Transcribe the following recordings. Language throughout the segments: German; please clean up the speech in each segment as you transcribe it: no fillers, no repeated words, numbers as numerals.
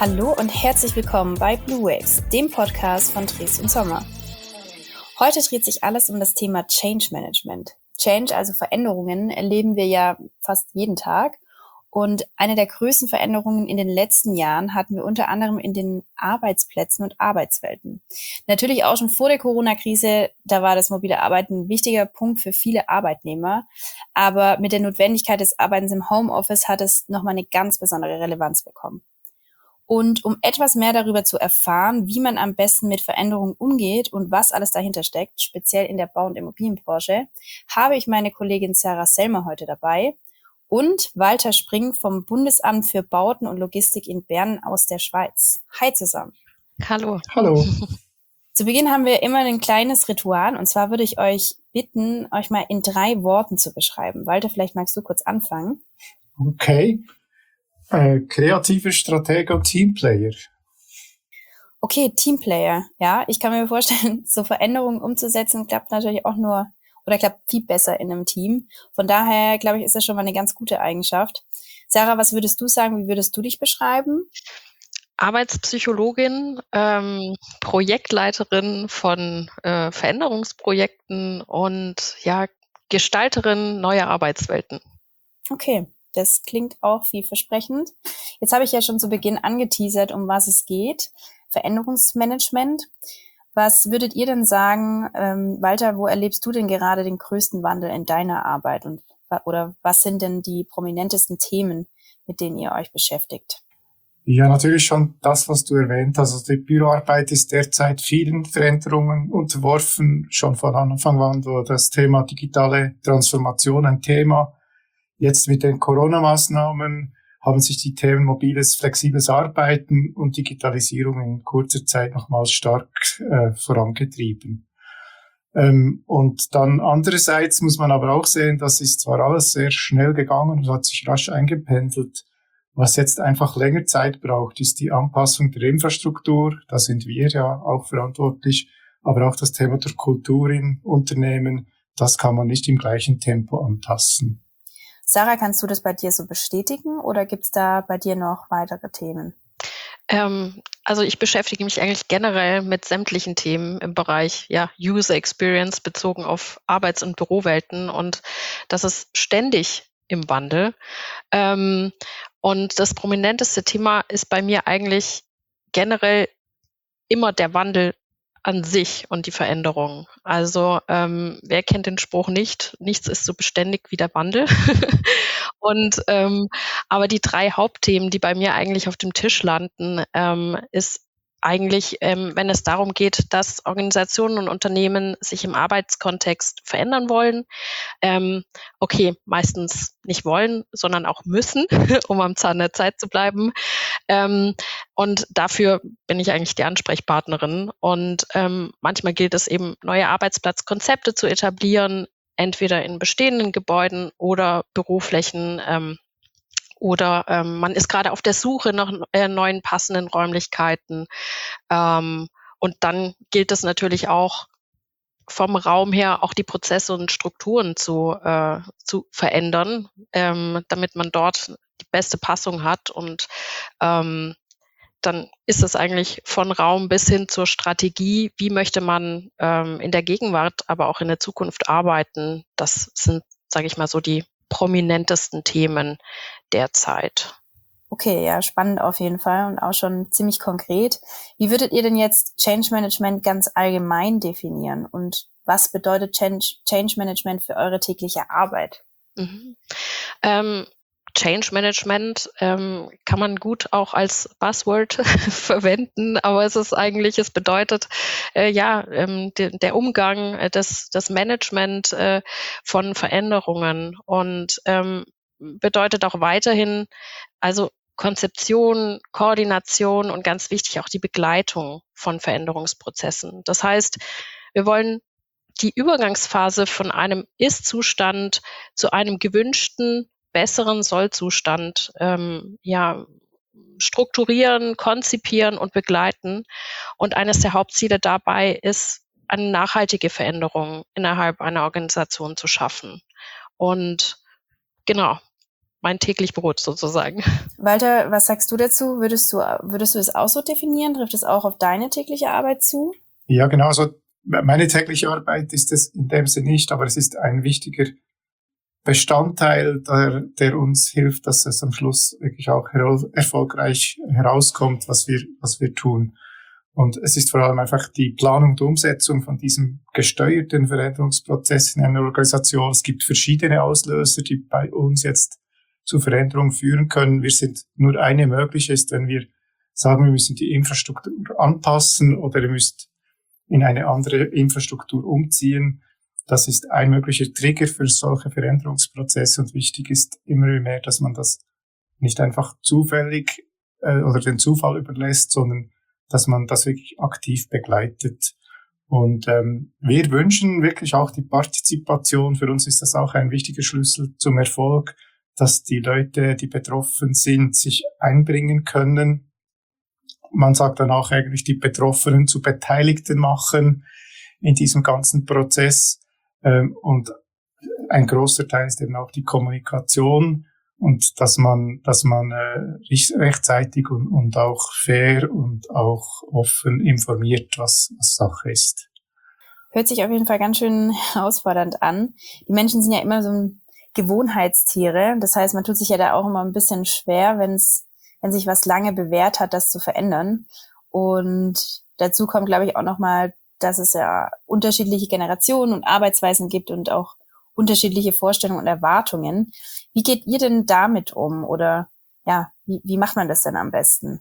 Hallo und herzlich willkommen bei Blue Waves, dem Podcast von Dresden Sommer. Heute dreht sich alles um das Thema Change Management. Change, also Veränderungen, erleben wir ja fast jeden Tag. Und eine der größten Veränderungen in den letzten Jahren hatten wir unter anderem in den Arbeitsplätzen und Arbeitswelten. Natürlich auch schon vor der Corona-Krise, da war das mobile Arbeiten ein wichtiger Punkt für viele Arbeitnehmer. Aber mit der Notwendigkeit des Arbeitens im Homeoffice hat es nochmal eine ganz besondere Relevanz bekommen. Und um etwas mehr darüber zu erfahren, wie man am besten mit Veränderungen umgeht und was alles dahinter steckt, speziell in der Bau- und Immobilienbranche, habe ich meine Kollegin Sarah Selmer heute dabei und Walter Spring vom Bundesamt für Bauten und Logistik in Bern aus der Schweiz. Hi zusammen. Hallo. Hallo. Zu Beginn haben wir immer ein kleines Ritual, und zwar würde ich euch bitten, euch mal in 3 Worten zu beschreiben. Walter, vielleicht magst du kurz anfangen. Okay. Kreativer Stratege und Teamplayer. Okay, Teamplayer. Ja, ich kann mir vorstellen, so Veränderungen umzusetzen, klappt natürlich auch nur oder klappt viel besser in einem Team. Von daher, glaube ich, ist das schon mal eine ganz gute Eigenschaft. Sarah, was würdest du sagen? Wie würdest du dich beschreiben? Arbeitspsychologin, Projektleiterin von Veränderungsprojekten und ja, Gestalterin neuer Arbeitswelten. Okay, das klingt auch vielversprechend. Jetzt habe ich ja schon zu Beginn angeteasert, um was es geht. Veränderungsmanagement. Was würdet ihr denn sagen, Walter, wo erlebst du denn gerade den größten Wandel in deiner Arbeit? Oder was sind denn die prominentesten Themen, mit denen ihr euch beschäftigt? Ja, natürlich schon das, was du erwähnt hast. Also die Büroarbeit ist derzeit vielen Veränderungen unterworfen, schon von Anfang an war das Thema digitale Transformation ein Thema. Jetzt mit den Corona-Maßnahmen haben sich die Themen mobiles, flexibles Arbeiten und Digitalisierung in kurzer Zeit nochmals stark vorangetrieben. Und dann andererseits muss man aber auch sehen, das ist zwar alles sehr schnell gegangen und hat sich rasch eingependelt. Was jetzt einfach länger Zeit braucht, ist die Anpassung der Infrastruktur. Da sind wir ja auch verantwortlich. Aber auch das Thema der Kultur in Unternehmen, das kann man nicht im gleichen Tempo anpassen. Sarah, kannst du das bei dir so bestätigen oder gibt es da bei dir noch weitere Themen? Also ich beschäftige mich eigentlich generell mit sämtlichen Themen im Bereich User Experience bezogen auf Arbeits- und Bürowelten, und das ist ständig im Wandel. Und das prominenteste Thema ist bei mir eigentlich generell immer der Wandel an sich und die Veränderung. Also wer kennt den Spruch nicht? Nichts ist so beständig wie der Wandel. Und aber die 3 Hauptthemen, die bei mir eigentlich auf dem Tisch landen, ist eigentlich, wenn es darum geht, dass Organisationen und Unternehmen sich im Arbeitskontext verändern wollen, meistens nicht wollen, sondern auch müssen, um am Zahn der Zeit zu bleiben. Und dafür bin ich eigentlich die Ansprechpartnerin. Und manchmal gilt es eben, neue Arbeitsplatzkonzepte zu etablieren, entweder in bestehenden Gebäuden oder Büroflächen, oder man ist gerade auf der Suche nach neuen passenden Räumlichkeiten. Und dann gilt es natürlich auch, vom Raum her auch die Prozesse und Strukturen zu verändern, damit man dort die beste Passung hat. Und dann ist es eigentlich von Raum bis hin zur Strategie, wie möchte man in der Gegenwart, aber auch in der Zukunft arbeiten. Das sind, sage ich mal, so die prominentesten Themen derzeit. Okay, ja, spannend auf jeden Fall und auch schon ziemlich konkret. Wie würdet ihr denn jetzt Change Management ganz allgemein definieren? Und was bedeutet Change Management für eure tägliche Arbeit? Change Management kann man gut auch als Buzzword verwenden, aber es bedeutet der Umgang, das Management von Veränderungen und bedeutet auch weiterhin also Konzeption, Koordination und ganz wichtig auch die Begleitung von Veränderungsprozessen. Das heißt, wir wollen die Übergangsphase von einem Ist-Zustand zu einem gewünschten, besseren Soll-Zustand strukturieren, konzipieren und begleiten. Und eines der Hauptziele dabei ist, eine nachhaltige Veränderung innerhalb einer Organisation zu schaffen. Und genau, mein täglich Brot sozusagen. Walter, was sagst du dazu? Würdest du es auch so definieren? Trifft es auch auf deine tägliche Arbeit zu? Ja, genau. Also meine tägliche Arbeit ist es in dem Sinne nicht, aber es ist ein wichtiger Bestandteil, der uns hilft, dass es am Schluss wirklich auch erfolgreich herauskommt, was wir tun. Und es ist vor allem einfach die Planung und Umsetzung von diesem gesteuerten Veränderungsprozess in einer Organisation. Es gibt verschiedene Auslöser, die bei uns jetzt zu Veränderungen führen können. Wir sind nur eine mögliche ist, wenn wir sagen, wir müssen die Infrastruktur anpassen oder ihr müsst in eine andere Infrastruktur umziehen. Das ist ein möglicher Trigger für solche Veränderungsprozesse und wichtig ist immer mehr, dass man das nicht einfach zufällig oder den Zufall überlässt, sondern dass man das wirklich aktiv begleitet. Und wir wünschen wirklich auch die Partizipation. Für uns ist das auch ein wichtiger Schlüssel zum Erfolg, dass die Leute, die betroffen sind, sich einbringen können. Man sagt dann auch eigentlich, die Betroffenen zu Beteiligten machen in diesem ganzen Prozess. Und ein großer Teil ist eben auch die Kommunikation und dass man rechtzeitig und auch fair und auch offen informiert, was Sache ist. Hört sich auf jeden Fall ganz schön herausfordernd an. Die Menschen sind ja immer so Gewohnheitstiere. Das heißt, man tut sich ja da auch immer ein bisschen schwer, wenn sich was lange bewährt hat, das zu verändern. Und dazu kommt, glaube ich, auch nochmal, dass es ja unterschiedliche Generationen und Arbeitsweisen gibt und auch unterschiedliche Vorstellungen und Erwartungen. Wie geht ihr denn damit um? Oder ja, wie macht man das denn am besten?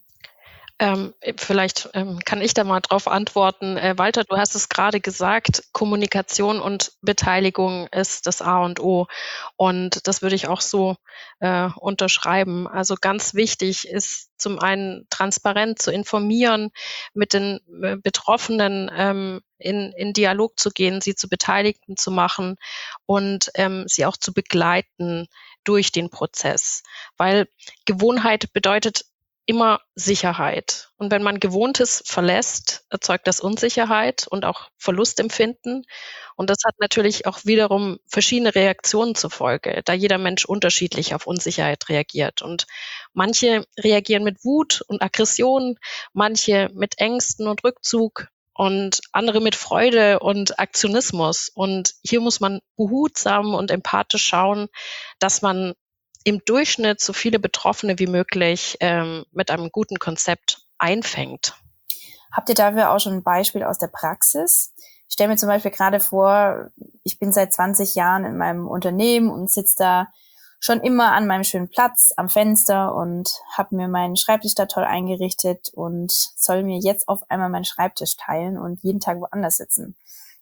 Vielleicht kann ich da mal drauf antworten. Walter, du hast es gerade gesagt, Kommunikation und Beteiligung ist das A und O. Und das würde ich auch so unterschreiben. Also ganz wichtig ist zum einen transparent zu informieren, mit den Betroffenen in Dialog zu gehen, sie zu Beteiligten zu machen und sie auch zu begleiten durch den Prozess. Weil Gewohnheit bedeutet immer Sicherheit. Und wenn man Gewohntes verlässt, erzeugt das Unsicherheit und auch Verlustempfinden. Und das hat natürlich auch wiederum verschiedene Reaktionen zur Folge, da jeder Mensch unterschiedlich auf Unsicherheit reagiert. Und manche reagieren mit Wut und Aggression, manche mit Ängsten und Rückzug und andere mit Freude und Aktionismus. Und hier muss man behutsam und empathisch schauen, dass man im Durchschnitt so viele Betroffene wie möglich mit einem guten Konzept einfängt. Habt ihr dafür auch schon ein Beispiel aus der Praxis? Ich stelle mir zum Beispiel gerade vor, ich bin seit 20 Jahren in meinem Unternehmen und sitze da schon immer an meinem schönen Platz am Fenster und habe mir meinen Schreibtisch da toll eingerichtet und soll mir jetzt auf einmal meinen Schreibtisch teilen und jeden Tag woanders sitzen.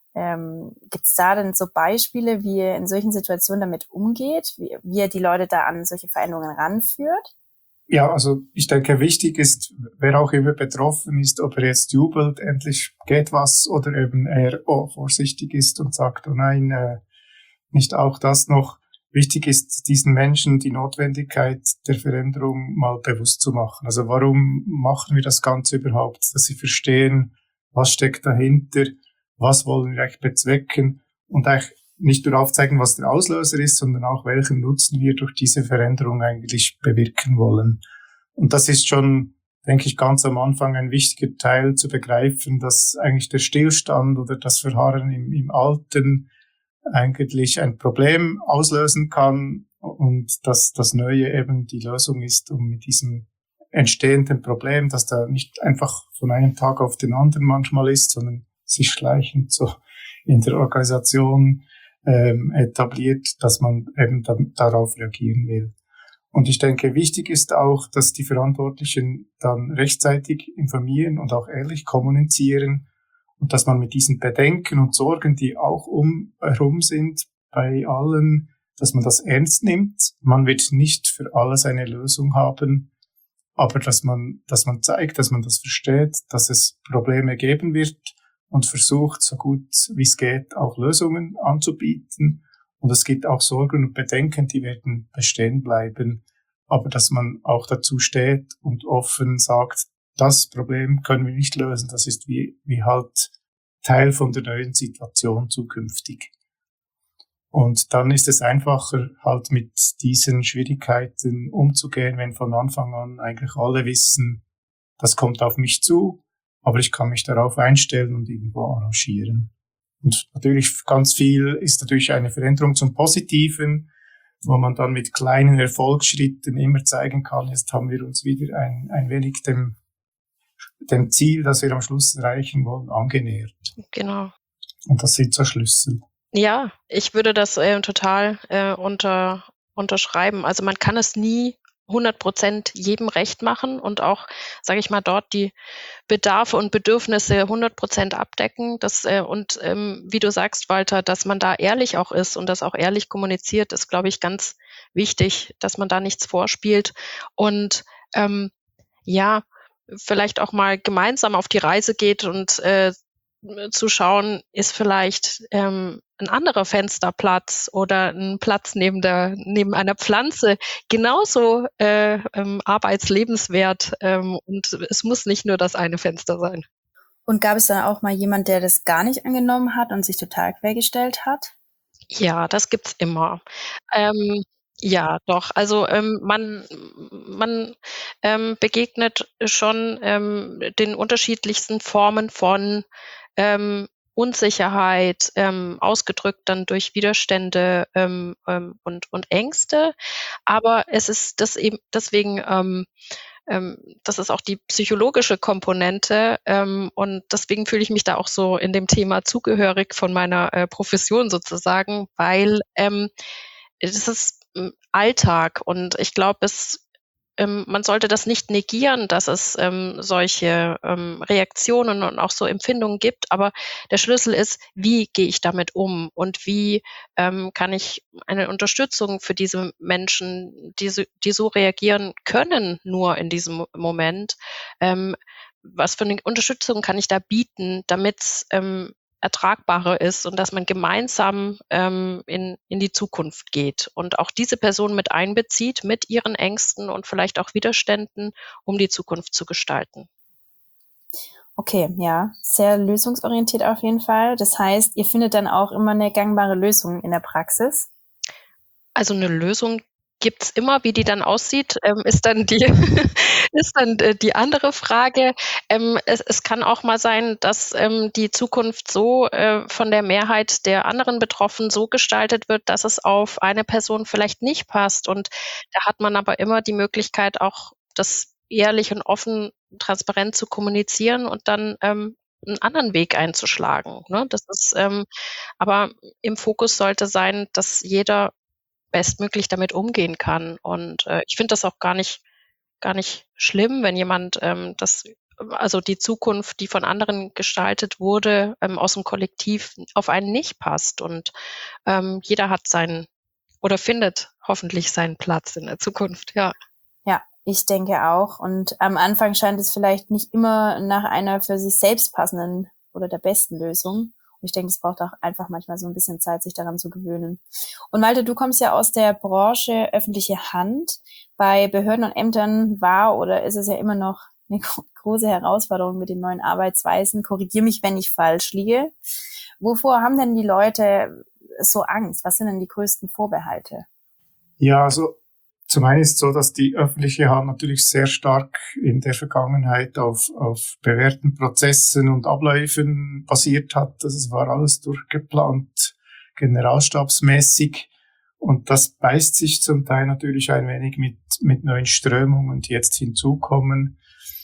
Gibt es da denn so Beispiele, wie ihr in solchen Situationen damit umgeht, wie ihr die Leute da an solche Veränderungen ranführt? Ja, also ich denke, wichtig ist, wer auch immer betroffen ist, ob er jetzt jubelt, endlich geht was, oder eben eher vorsichtig ist und sagt, oh nein, nicht auch das noch. Wichtig ist, diesen Menschen die Notwendigkeit der Veränderung mal bewusst zu machen. Also warum machen wir das Ganze überhaupt? Dass sie verstehen, was steckt dahinter, was wollen wir eigentlich bezwecken und eigentlich nicht nur aufzeigen, was der Auslöser ist, sondern auch, welchen Nutzen wir durch diese Veränderung eigentlich bewirken wollen. Und das ist schon, denke ich, ganz am Anfang ein wichtiger Teil zu begreifen, dass eigentlich der Stillstand oder das Verharren im Alten eigentlich ein Problem auslösen kann und dass das Neue eben die Lösung ist, um mit diesem entstehenden Problem, dass da nicht einfach von einem Tag auf den anderen manchmal ist, sondern sich schleichend so in der Organisation etabliert, dass man eben darauf reagieren will. Und ich denke, wichtig ist auch, dass die Verantwortlichen dann rechtzeitig informieren und auch ehrlich kommunizieren und dass man mit diesen Bedenken und Sorgen, die auch herum sind, bei allen, dass man das ernst nimmt. Man wird nicht für alles eine Lösung haben, aber dass man zeigt, dass man das versteht, dass es Probleme geben wird und versucht, so gut wie es geht, auch Lösungen anzubieten. Und es gibt auch Sorgen und Bedenken, die werden bestehen bleiben. Aber dass man auch dazu steht und offen sagt, das Problem können wir nicht lösen. Das ist wie halt Teil von der neuen Situation zukünftig. Und dann ist es einfacher, halt mit diesen Schwierigkeiten umzugehen, wenn von Anfang an eigentlich alle wissen, das kommt auf mich zu, aber ich kann mich darauf einstellen und irgendwo arrangieren. Und natürlich ganz viel ist natürlich eine Veränderung zum Positiven, wo man dann mit kleinen Erfolgsschritten immer zeigen kann, jetzt haben wir uns wieder ein wenig dem Ziel, das wir am Schluss erreichen wollen, angenähert. Genau. Und das sind so Schlüssel. Ja, ich würde das total unterschreiben. Also man kann es nie 100% jedem recht machen und auch, sage ich mal, dort die Bedarfe und Bedürfnisse 100% abdecken. Wie du sagst, Walter, dass man da ehrlich auch ist und das auch ehrlich kommuniziert, ist, glaube ich, ganz wichtig, dass man da nichts vorspielt und vielleicht auch mal gemeinsam auf die Reise geht und zu schauen, ist vielleicht ein anderer Fensterplatz oder ein Platz neben einer Pflanze genauso arbeitslebenswert und es muss nicht nur das eine Fenster sein. Und gab es dann auch mal jemand, der das gar nicht angenommen hat und sich total quergestellt hat? Ja, das gibt's immer. Ja, doch. Also man begegnet schon den unterschiedlichsten Formen von Unsicherheit, ausgedrückt dann durch Widerstände und Ängste. Aber es ist das eben deswegen, das ist auch die psychologische Komponente und deswegen fühle ich mich da auch so in dem Thema zugehörig von meiner Profession sozusagen, weil es ist Alltag und ich glaube, man sollte das nicht negieren, dass es solche Reaktionen und auch so Empfindungen gibt, aber der Schlüssel ist, wie gehe ich damit um und wie kann ich eine Unterstützung für diese Menschen, die so reagieren können, nur in diesem Moment, was für eine Unterstützung kann ich da bieten, damit es ertragbarer ist und dass man gemeinsam in die Zukunft geht und auch diese Person mit einbezieht, mit ihren Ängsten und vielleicht auch Widerständen, um die Zukunft zu gestalten. Okay, ja, sehr lösungsorientiert auf jeden Fall. Das heißt, ihr findet dann auch immer eine gangbare Lösung in der Praxis? Also eine Lösung gibt's immer, wie die dann aussieht, ist dann die andere Frage. Es kann auch mal sein, dass die Zukunft so von der Mehrheit der anderen Betroffenen so gestaltet wird, dass es auf eine Person vielleicht nicht passt. Und da hat man aber immer die Möglichkeit, auch das ehrlich und offen, transparent zu kommunizieren und dann einen anderen Weg einzuschlagen. Ne? Das ist, aber im Fokus sollte sein, dass jeder bestmöglich damit umgehen kann. Und ich finde das auch gar nicht schlimm, wenn jemand also die Zukunft, die von anderen gestaltet wurde, aus dem Kollektiv auf einen nicht passt. Und jeder hat findet hoffentlich seinen Platz in der Zukunft, ja. Ja, ich denke auch. Und am Anfang scheint es vielleicht nicht immer nach einer für sich selbst passenden oder der besten Lösung. Und ich denke, es braucht auch einfach manchmal so ein bisschen Zeit, sich daran zu gewöhnen. Und Malte, du kommst ja aus der Branche öffentliche Hand. Bei Behörden und Ämtern war oder ist es ja immer noch eine große Herausforderung mit den neuen Arbeitsweisen. Korrigier mich, wenn ich falsch liege. Wovor haben denn die Leute so Angst? Was sind denn die größten Vorbehalte? Ja, also zum einen ist es so, dass die öffentliche Hand natürlich sehr stark in der Vergangenheit auf bewährten Prozessen und Abläufen basiert hat. Das war alles durchgeplant, generalstabsmäßig. Und das beißt sich zum Teil natürlich ein wenig mit neuen Strömungen, die jetzt hinzukommen.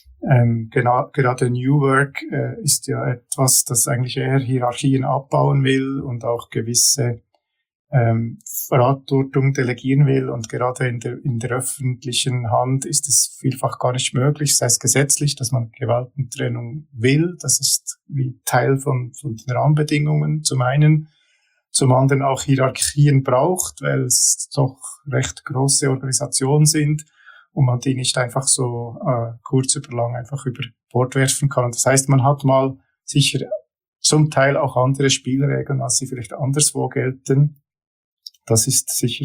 Gerade New Work ist ja etwas, das eigentlich eher Hierarchien abbauen will und auch gewisse Verantwortung delegieren will, und gerade in der öffentlichen Hand ist es vielfach gar nicht möglich, sei es gesetzlich, dass man Gewaltentrennung will. Das ist wie Teil von den Rahmenbedingungen zum einen, zum anderen auch Hierarchien braucht, weil es doch recht große Organisationen sind und man die nicht einfach so kurz über lang einfach über Bord werfen kann. Das heißt, man hat mal sicher zum Teil auch andere Spielregeln, als sie vielleicht anderswo gelten. Das ist sicher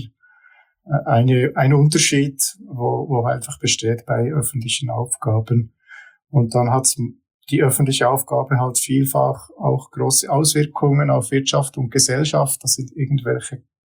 ein Unterschied, wo einfach besteht bei öffentlichen Aufgaben. Und dann hat die öffentliche Aufgabe halt vielfach auch große Auswirkungen auf Wirtschaft und Gesellschaft. Das sind irgendwelche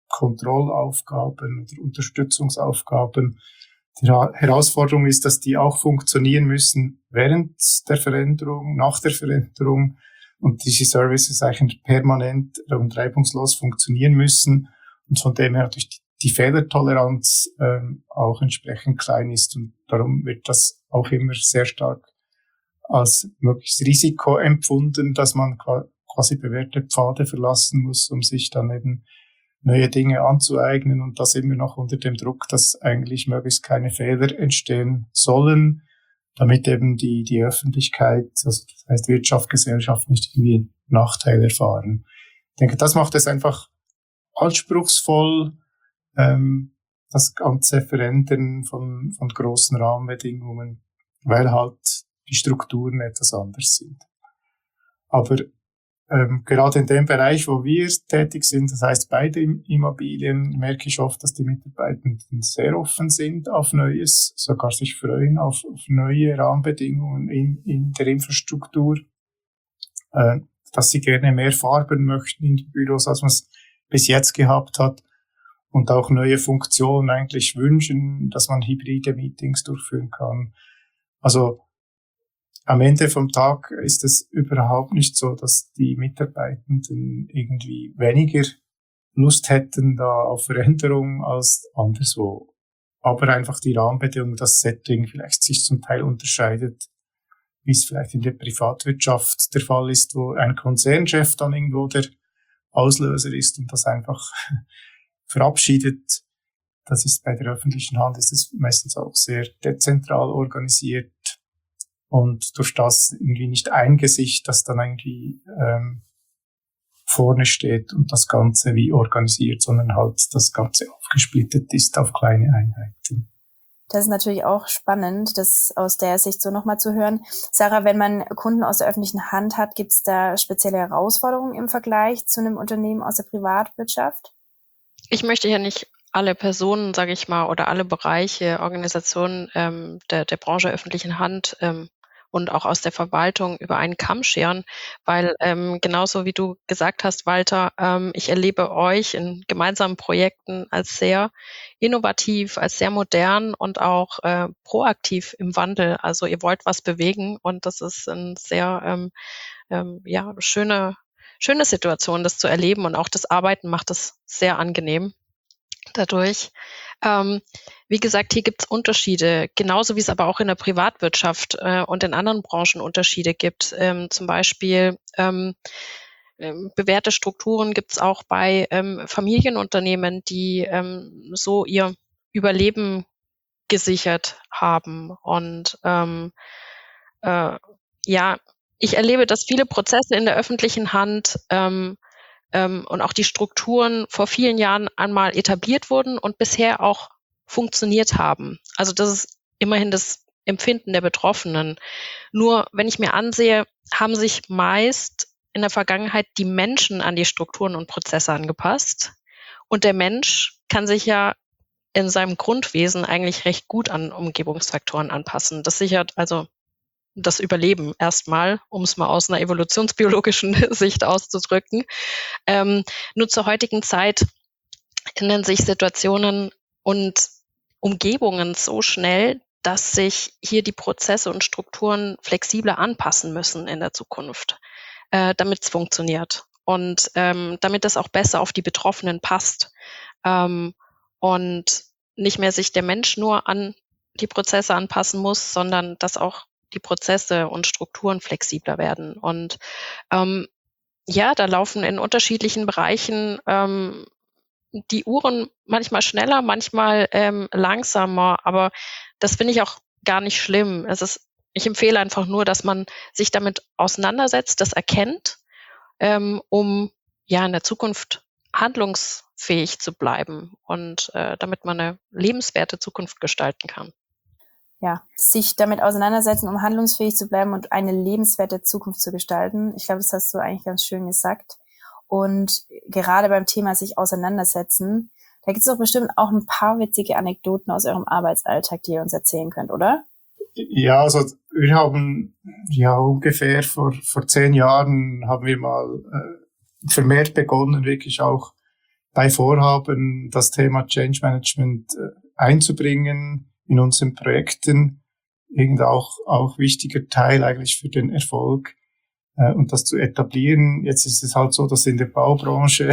Kontrollaufgaben oder Unterstützungsaufgaben. Die Herausforderung ist, dass die auch funktionieren müssen während der Veränderung, nach der Veränderung und diese Services eigentlich permanent und reibungslos funktionieren müssen und von dem her natürlich die Fehlertoleranz auch entsprechend klein ist und darum wird das auch immer sehr stark als mögliches Risiko empfunden, dass man quasi bewährte Pfade verlassen muss, um sich dann eben neue Dinge anzueignen und das immer noch unter dem Druck, dass eigentlich möglichst keine Fehler entstehen sollen, damit eben die Öffentlichkeit, also das heißt Wirtschaft, Gesellschaft nicht irgendwie einen Nachteil erfahren. Ich denke, das macht es einfach anspruchsvoll, das ganze Verändern von großen Rahmenbedingungen, weil halt die Strukturen etwas anders sind. Aber gerade in dem Bereich, wo wir tätig sind, das heißt bei den Immobilien, merke ich oft, dass die Mitarbeitenden sehr offen sind auf Neues, sogar sich freuen auf neue Rahmenbedingungen in der Infrastruktur, dass sie gerne mehr Farben möchten in die Büros, als man es bis jetzt gehabt hat und auch neue Funktionen eigentlich wünschen, dass man hybride Meetings durchführen kann. Also am Ende vom Tag ist es überhaupt nicht so, dass die Mitarbeitenden irgendwie weniger Lust hätten da auf Veränderung als anderswo. Aber einfach die Rahmenbedingungen, das Setting vielleicht sich zum Teil unterscheidet, wie es vielleicht in der Privatwirtschaft der Fall ist, wo ein Konzernchef dann irgendwo der Auslöser ist und das einfach verabschiedet. Das ist bei der öffentlichen Hand ist es meistens auch sehr dezentral organisiert. Und durch das irgendwie nicht ein Gesicht, das dann irgendwie vorne steht und das Ganze wie organisiert, sondern halt das Ganze aufgesplittet ist auf kleine Einheiten. Das ist natürlich auch spannend, das aus der Sicht so nochmal zu hören. Sarah, wenn man Kunden aus der öffentlichen Hand hat, gibt es da spezielle Herausforderungen im Vergleich zu einem Unternehmen aus der Privatwirtschaft? Ich möchte ja nicht alle Personen, sage ich mal, oder alle Bereiche, Organisationen der Branche öffentlichen Hand und auch aus der Verwaltung über einen Kamm scheren, weil genauso wie du gesagt hast, Walter, ich erlebe euch in gemeinsamen Projekten als sehr innovativ, als sehr modern und auch proaktiv im Wandel. Also ihr wollt was bewegen und das ist eine sehr schöne Situation, das zu erleben und auch das Arbeiten macht es sehr angenehm dadurch. Wie gesagt, hier gibt es Unterschiede, genauso wie es aber auch in der Privatwirtschaft und in anderen Branchen Unterschiede gibt. Zum Beispiel bewährte Strukturen gibt es auch bei Familienunternehmen, die so ihr Überleben gesichert haben. Und ich erlebe, dass viele Prozesse in der öffentlichen Hand und auch die Strukturen vor vielen Jahren einmal etabliert wurden und bisher auch funktioniert haben. Also das ist immerhin das Empfinden der Betroffenen. Nur wenn ich mir ansehe, haben sich meist in der Vergangenheit die Menschen an die Strukturen und Prozesse angepasst. Und der Mensch kann sich ja in seinem Grundwesen eigentlich recht gut an Umgebungsfaktoren anpassen. Das sichert also das Überleben erstmal, um es mal aus einer evolutionsbiologischen Sicht auszudrücken. Nur zur heutigen Zeit ändern sich Situationen und Umgebungen so schnell, dass sich hier die Prozesse und Strukturen flexibler anpassen müssen in der Zukunft, damit es funktioniert und damit es auch besser auf die Betroffenen passt und nicht mehr sich der Mensch nur an die Prozesse anpassen muss, sondern dass auch die Prozesse und Strukturen flexibler werden. Und da laufen in unterschiedlichen Bereichen die Uhren manchmal schneller, manchmal langsamer, aber das finde ich auch gar nicht schlimm. Ich empfehle einfach nur, dass man sich damit auseinandersetzt, das erkennt, um in der Zukunft handlungsfähig zu bleiben und damit man eine lebenswerte Zukunft gestalten kann. Ja, sich damit auseinandersetzen, um handlungsfähig zu bleiben und eine lebenswerte Zukunft zu gestalten. Ich glaube, das hast du eigentlich ganz schön gesagt. Und gerade beim Thema sich auseinandersetzen, da gibt es doch bestimmt auch ein paar witzige Anekdoten aus eurem Arbeitsalltag, die ihr uns erzählen könnt, oder? Ja, also wir haben ungefähr vor 10 Jahren haben wir mal vermehrt begonnen, wirklich auch bei Vorhaben, das Thema Change Management einzubringen in unseren Projekten. Auch wichtiger Teil eigentlich für den Erfolg und das zu etablieren. Jetzt ist es halt so, dass in der Baubranche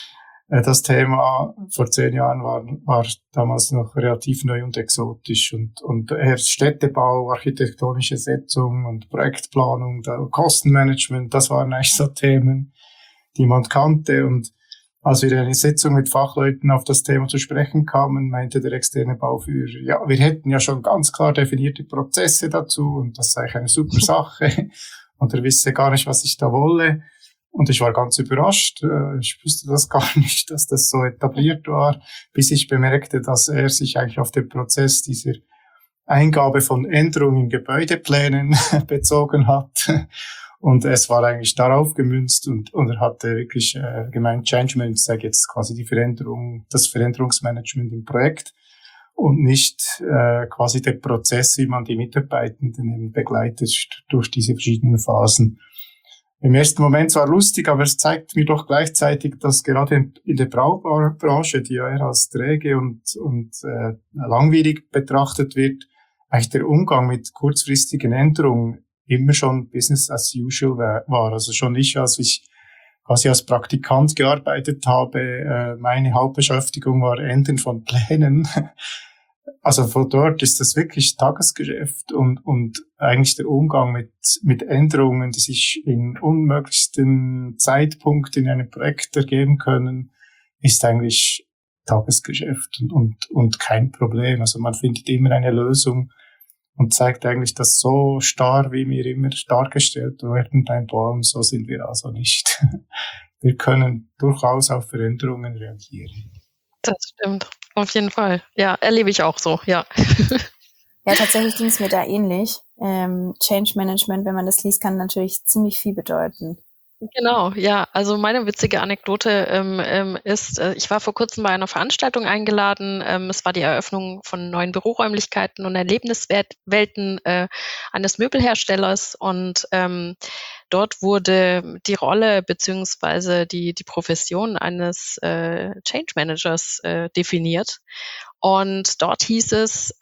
das Thema vor 10 Jahren war damals noch relativ neu und exotisch und erst Städtebau, architektonische Setzung und Projektplanung, Kostenmanagement, das waren eigentlich so Themen, die man kannte. Und als wir in eine Sitzung mit Fachleuten auf das Thema zu sprechen kamen, meinte der externe Bauführer, ja, wir hätten ja schon ganz klar definierte Prozesse dazu und das sei eine super Sache und er wisse gar nicht, was ich da wolle. Und ich war ganz überrascht. Ich wusste das gar nicht, dass das so etabliert war, bis ich bemerkte, dass er sich eigentlich auf den Prozess dieser Eingabe von Änderungen in Gebäudeplänen bezogen hat. Und es war eigentlich darauf gemünzt und er hatte wirklich gemeint, Change Management sei jetzt quasi das Veränderungsmanagement im Projekt und nicht quasi der Prozess, wie man die Mitarbeitenden eben begleitet durch diese verschiedenen Phasen. Im ersten Moment zwar lustig, aber es zeigt mir doch gleichzeitig, dass gerade in der Baubranche, die ja eher als träge und langwierig betrachtet wird, eigentlich der Umgang mit kurzfristigen Änderungen immer schon Business as usual war. Also schon als ich quasi als Praktikant gearbeitet habe, meine Hauptbeschäftigung war Ändern von Plänen. Also von dort ist das wirklich Tagesgeschäft und eigentlich der Umgang mit Änderungen, die sich in unmöglichsten Zeitpunkt in einem Projekt ergeben können, ist eigentlich Tagesgeschäft und kein Problem. Also man findet immer eine Lösung und zeigt eigentlich, dass so starr, wie wir immer dargestellt werden beim Baum, so sind wir also nicht. Wir können durchaus auf Veränderungen reagieren. Das stimmt, auf jeden Fall. Ja, erlebe ich auch so, ja. Ja, tatsächlich ging es mir da ähnlich. Change Management, wenn man das liest, kann natürlich ziemlich viel bedeuten. Genau, ja. Also meine witzige Anekdote ist, ich war vor kurzem bei einer Veranstaltung eingeladen. Es war die Eröffnung von neuen Büroräumlichkeiten und Erlebniswelten eines Möbelherstellers und dort wurde die Rolle beziehungsweise die Profession eines Change Managers definiert. Und dort hieß es,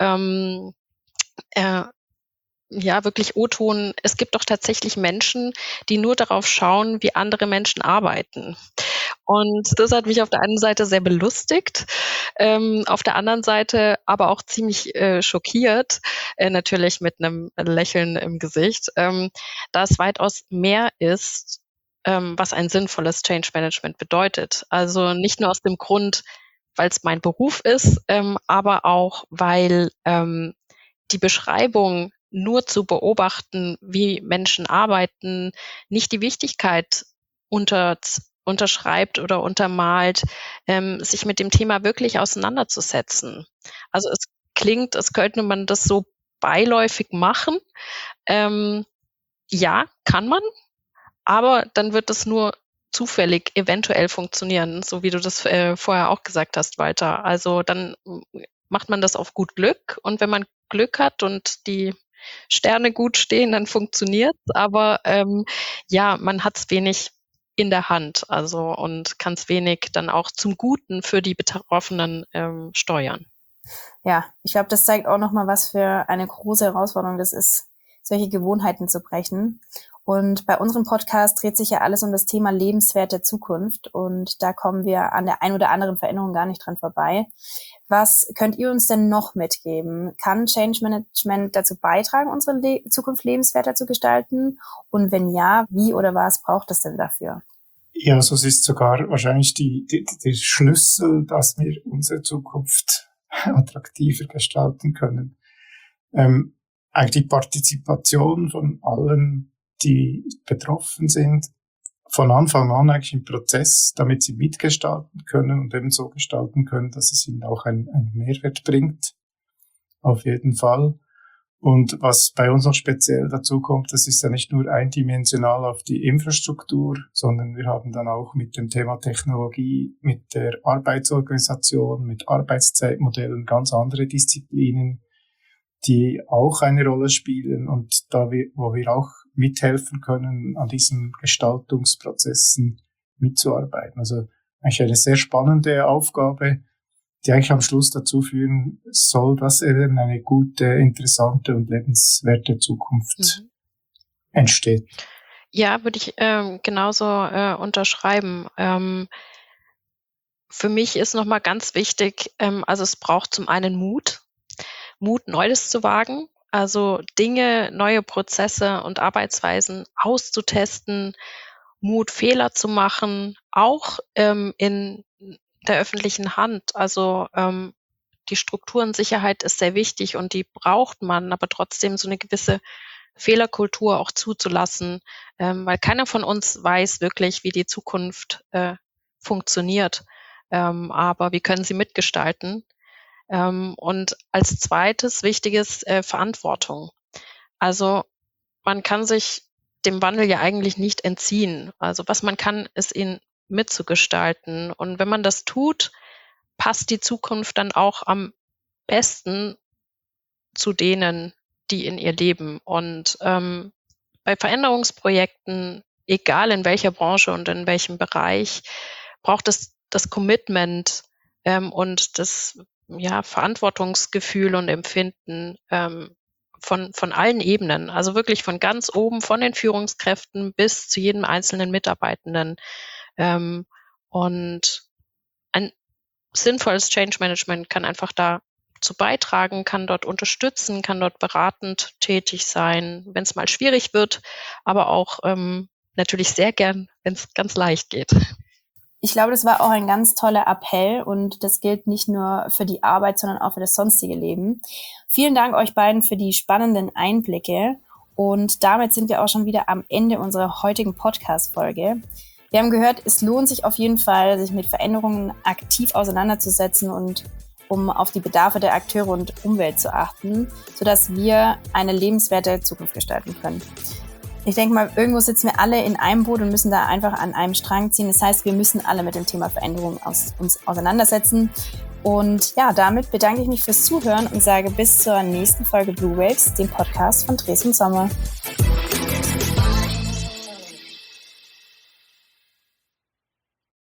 ja, wirklich O-Ton, es gibt doch tatsächlich Menschen, die nur darauf schauen, wie andere Menschen arbeiten. Und das hat mich auf der einen Seite sehr belustigt, auf der anderen Seite aber auch ziemlich schockiert, natürlich mit einem Lächeln im Gesicht, da es weitaus mehr ist, was ein sinnvolles Change Management bedeutet. Also nicht nur aus dem Grund, weil es mein Beruf ist, aber auch, weil die Beschreibung nur zu beobachten, wie Menschen arbeiten, nicht die Wichtigkeit unterschreibt oder untermalt, sich mit dem Thema wirklich auseinanderzusetzen. Also es klingt, als könnte man das so beiläufig machen. Ja, kann man, aber dann wird es nur zufällig eventuell funktionieren, so wie du das vorher auch gesagt hast, Walter. Also dann macht man das auf gut Glück und wenn man Glück hat und die Sterne gut stehen, dann funktioniert's. Aber ja, man hat's wenig in der Hand, also und kann es wenig dann auch zum Guten für die Betroffenen steuern. Ja, ich glaube, das zeigt auch nochmal, was für eine große Herausforderung das ist, solche Gewohnheiten zu brechen. Und bei unserem Podcast dreht sich ja alles um das Thema lebenswert der Zukunft. Und da kommen wir an der ein oder anderen Veränderung gar nicht dran vorbei. Was könnt ihr uns denn noch mitgeben? Kann Change Management dazu beitragen, unsere Zukunft lebenswerter zu gestalten? Und wenn ja, wie oder was braucht es denn dafür? Ja, also es ist sogar wahrscheinlich der Schlüssel, dass wir unsere Zukunft attraktiver gestalten können. Eigentlich die Partizipation von allen, die betroffen sind, von Anfang an eigentlich im Prozess, damit sie mitgestalten können und eben so gestalten können, dass es ihnen auch einen Mehrwert bringt. Auf jeden Fall. Und was bei uns noch speziell dazu kommt, das ist ja nicht nur eindimensional auf die Infrastruktur, sondern wir haben dann auch mit dem Thema Technologie, mit der Arbeitsorganisation, mit Arbeitszeitmodellen ganz andere Disziplinen, die auch eine Rolle spielen und wo wir auch mithelfen können, an diesen Gestaltungsprozessen mitzuarbeiten. Also eigentlich eine sehr spannende Aufgabe, die eigentlich am Schluss dazu führen soll, dass eben eine gute, interessante und lebenswerte Zukunft entsteht. Ja, würde ich genauso unterschreiben. Für mich ist nochmal ganz wichtig, also es braucht zum einen Mut, Neues zu wagen, also Dinge, neue Prozesse und Arbeitsweisen auszutesten, Mut, Fehler zu machen, auch in der öffentlichen Hand. Also die Strukturensicherheit ist sehr wichtig und die braucht man, aber trotzdem so eine gewisse Fehlerkultur auch zuzulassen, weil keiner von uns weiß wirklich, wie die Zukunft funktioniert, aber wir können sie mitgestalten. Und als zweites Wichtiges Verantwortung. Also man kann sich dem Wandel ja eigentlich nicht entziehen. Also was man kann, ist ihn mitzugestalten. Und wenn man das tut, passt die Zukunft dann auch am besten zu denen, die in ihr leben. Und bei Veränderungsprojekten, egal in welcher Branche und in welchem Bereich, braucht es das Commitment und das Verantwortungsgefühl und Empfinden von allen Ebenen, also wirklich von ganz oben, von den Führungskräften bis zu jedem einzelnen Mitarbeitenden. Und ein sinnvolles Change Management kann einfach dazu beitragen, kann dort unterstützen, kann dort beratend tätig sein, wenn es mal schwierig wird, aber auch natürlich sehr gern, wenn es ganz leicht geht. Ich glaube, das war auch ein ganz toller Appell und das gilt nicht nur für die Arbeit, sondern auch für das sonstige Leben. Vielen Dank euch beiden für die spannenden Einblicke und damit sind wir auch schon wieder am Ende unserer heutigen Podcast-Folge. Wir haben gehört, es lohnt sich auf jeden Fall, sich mit Veränderungen aktiv auseinanderzusetzen und um auf die Bedarfe der Akteure und Umwelt zu achten, sodass wir eine lebenswerte Zukunft gestalten können. Ich denke mal, irgendwo sitzen wir alle in einem Boot und müssen da einfach an einem Strang ziehen. Das heißt, wir müssen alle mit dem Thema Veränderung uns auseinandersetzen. Und ja, damit bedanke ich mich fürs Zuhören und sage bis zur nächsten Folge Blue Waves, dem Podcast von Dres und Sommer.